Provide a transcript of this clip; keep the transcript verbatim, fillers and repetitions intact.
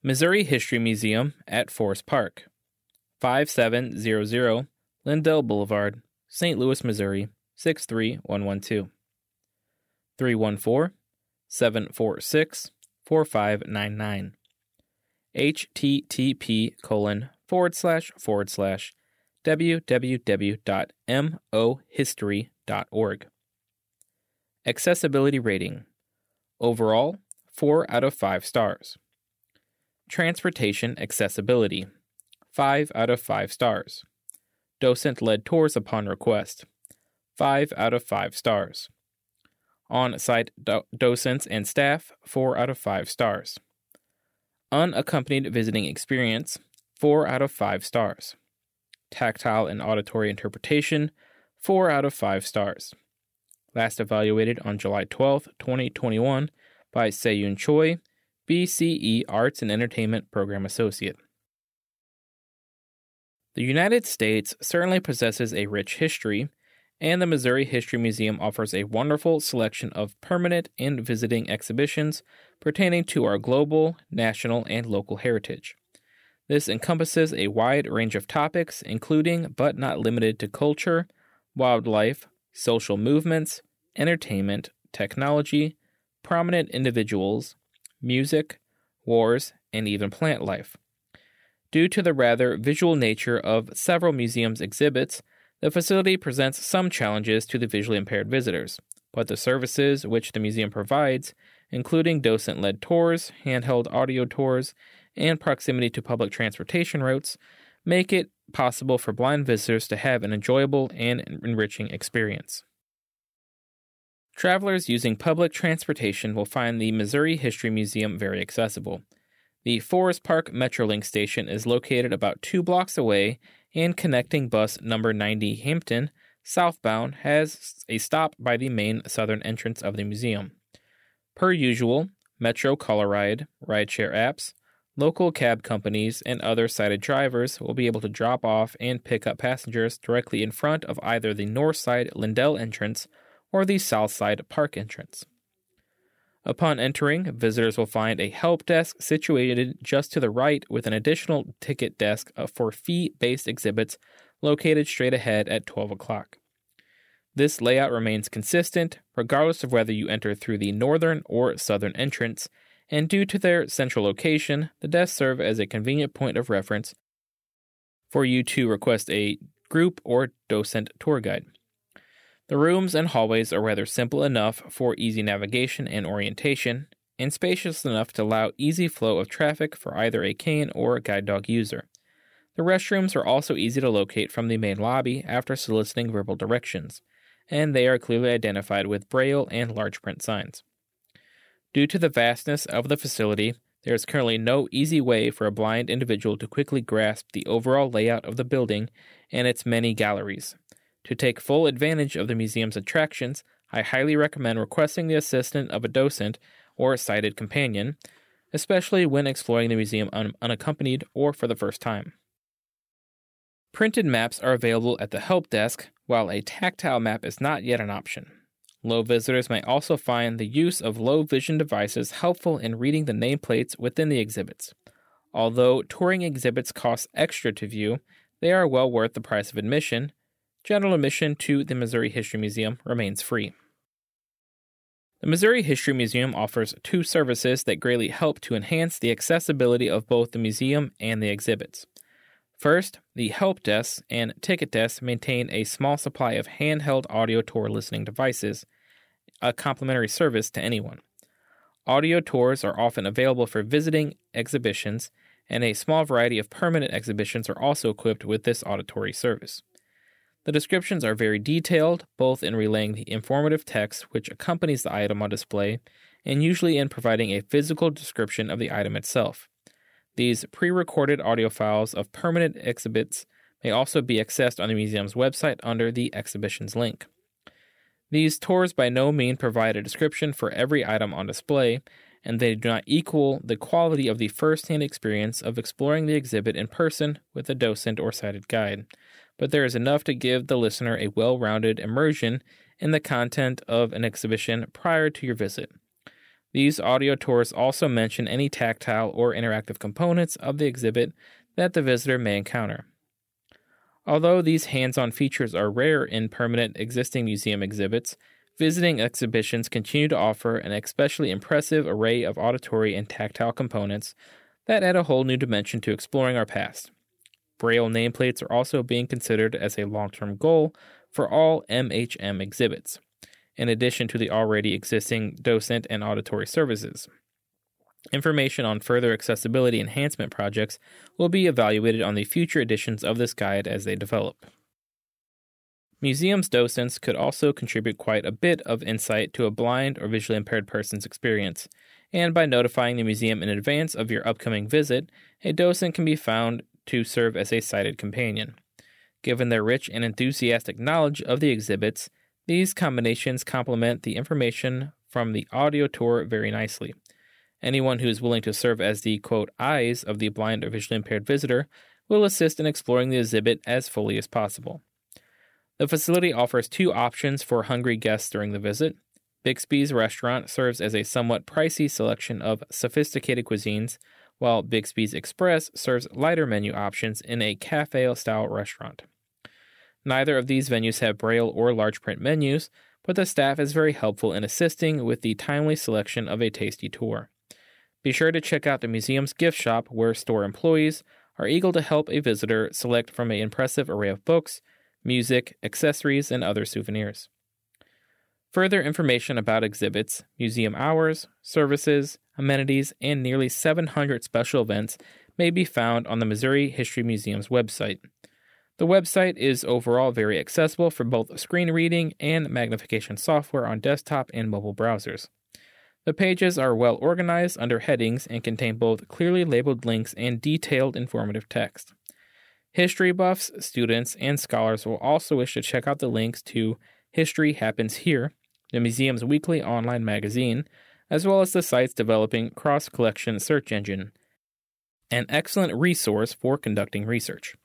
Missouri History Museum at Forest Park, five seven hundred Lindell Boulevard, Saint Louis, Missouri, six three one one two. three one four, seven four six, four five nine nine. http colon forward slash forward slash www.mohistory.org. Accessibility rating. Overall, four out of five stars. Transportation accessibility. five out of five stars. Docent-led tours upon request. five out of five stars. On-site do- docents and staff, four out of five stars. Unaccompanied visiting experience, four out of five stars. Tactile and auditory interpretation, four out of five stars. Last evaluated on July twelfth, twenty twenty-one by Seyun Choi, B C E Arts and Entertainment Program Associate. The United States certainly possesses a rich history, and the Missouri History Museum offers a wonderful selection of permanent and visiting exhibitions pertaining to our global, national, and local heritage. This encompasses a wide range of topics, including but not limited to culture, wildlife, social movements, entertainment, technology, prominent individuals, music, wars, and even plant life. Due to the rather visual nature of several museums' exhibits, the facility presents some challenges to the visually impaired visitors, but the services which the museum provides, including docent-led tours, handheld audio tours, and proximity to public transportation routes, make it possible for blind visitors to have an enjoyable and enriching experience. Travelers using public transportation will find the Missouri History Museum very accessible. The Forest Park Metrolink station is located about two blocks away, and connecting bus number ninety Hampton, southbound, has a stop by the main southern entrance of the museum. Per usual, Metro Coloride, rideshare apps, local cab companies, and other sighted drivers will be able to drop off and pick up passengers directly in front of either the north side Lindell entrance or the south side park entrance. Upon entering, visitors will find a help desk situated just to the right with an additional ticket desk for fee-based exhibits located straight ahead at twelve o'clock. This layout remains consistent regardless of whether you enter through the northern or southern entrance, and due to their central location, the desks serve as a convenient point of reference for you to request a group or docent tour guide. The rooms and hallways are rather simple enough for easy navigation and orientation, and spacious enough to allow easy flow of traffic for either a cane or a guide dog user. The restrooms are also easy to locate from the main lobby after soliciting verbal directions, and they are clearly identified with braille and large print signs. Due to the vastness of the facility, there is currently no easy way for a blind individual to quickly grasp the overall layout of the building and its many galleries. To take full advantage of the museum's attractions, I highly recommend requesting the assistance of a docent or a sighted companion, especially when exploring the museum un- unaccompanied or for the first time. Printed maps are available at the help desk, while a tactile map is not yet an option. Low visitors may also find the use of low vision devices helpful in reading the nameplates within the exhibits. Although touring exhibits cost extra to view, they are well worth the price of admission. General admission to the Missouri History Museum remains free. The Missouri History Museum offers two services that greatly help to enhance the accessibility of both the museum and the exhibits. First, the help desks and ticket desks maintain a small supply of handheld audio tour listening devices, a complimentary service to anyone. Audio tours are often available for visiting exhibitions, and a small variety of permanent exhibitions are also equipped with this auditory service. The descriptions are very detailed, both in relaying the informative text which accompanies the item on display, and usually in providing a physical description of the item itself. These pre-recorded audio files of permanent exhibits may also be accessed on the museum's website under the exhibitions link. These tours by no means provide a description for every item on display, and they do not equal the quality of the first-hand experience of exploring the exhibit in person with a docent or sighted guide, but there is enough to give the listener a well-rounded immersion in the content of an exhibition prior to your visit. These audio tours also mention any tactile or interactive components of the exhibit that the visitor may encounter. Although these hands-on features are rare in permanent existing museum exhibits, visiting exhibitions continue to offer an especially impressive array of auditory and tactile components that add a whole new dimension to exploring our past. Braille nameplates are also being considered as a long-term goal for all M H M exhibits, in addition to the already existing docent and auditory services. Information on further accessibility enhancement projects will be evaluated on the future editions of this guide as they develop. Museums docents could also contribute quite a bit of insight to a blind or visually impaired person's experience, and by notifying the museum in advance of your upcoming visit, a docent can be found to serve as a sighted companion. Given their rich and enthusiastic knowledge of the exhibits, these combinations complement the information from the audio tour very nicely. Anyone who is willing to serve as the, quote, eyes of the blind or visually impaired visitor will assist in exploring the exhibit as fully as possible. The facility offers two options for hungry guests during the visit. Bixby's restaurant serves as a somewhat pricey selection of sophisticated cuisines, while Bixby's Express serves lighter menu options in a cafe-style restaurant. Neither of these venues have braille or large print menus, but the staff is very helpful in assisting with the timely selection of a tasty tour. Be sure to check out the museum's gift shop, where store employees are eager to help a visitor select from an impressive array of books, music, accessories, and other souvenirs. Further information about exhibits, museum hours, services, amenities, and nearly seven hundred special events may be found on the Missouri History Museum's website. The website is overall very accessible for both screen reading and magnification software on desktop and mobile browsers. The pages are well organized under headings and contain both clearly labeled links and detailed informative text. History buffs, students, and scholars will also wish to check out the links to History Happens Here, the museum's weekly online magazine, as well as the site's developing cross-collection search engine, an excellent resource for conducting research.